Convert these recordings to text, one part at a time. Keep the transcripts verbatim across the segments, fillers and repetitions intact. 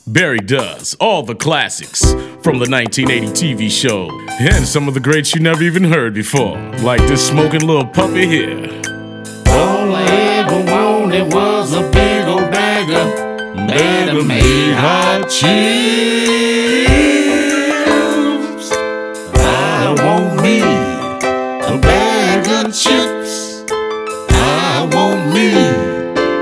Barry does all the classics from the nineteen eighty T V show and some of the greats you never even heard before, like this smoking little puppy here. All I ever wanted was a big old bag of better made hot chips. I want me a bag of chips. I want me.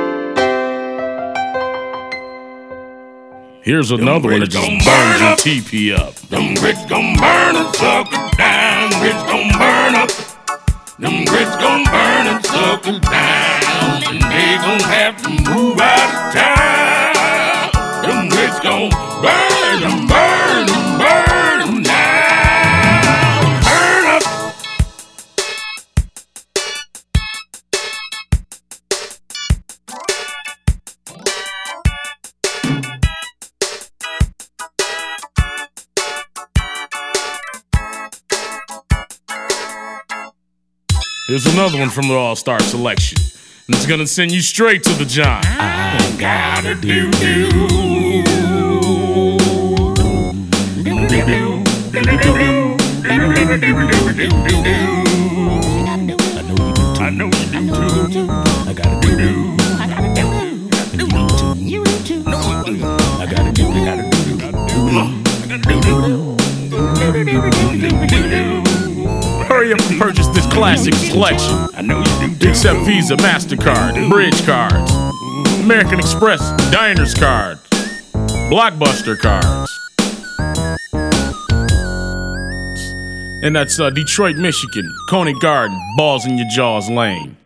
Here's another one that just burns your T P up. Them grits gon' burn and suck it down. Grits gon' burn up. Them grits gon' burn and suck it down. And they gon' have to move out of town. Them grits gon' burn and burn and burn and down. Burn up. Here's another one from the All-Star Selection, and it's gonna send you straight to the John. I gotta do do. I know you do too. I gotta do do. I gotta do do. You do too. I gotta do. I gotta do do. I gotta do do. Hurry up and purchase this classic selection. I know you do too. Accept Visa, MasterCard, Bridge cards, American Express, Diners cards, Blockbuster cards. And that's uh, Detroit, Michigan, Coney Garden, Balls in Your Jaws Lane.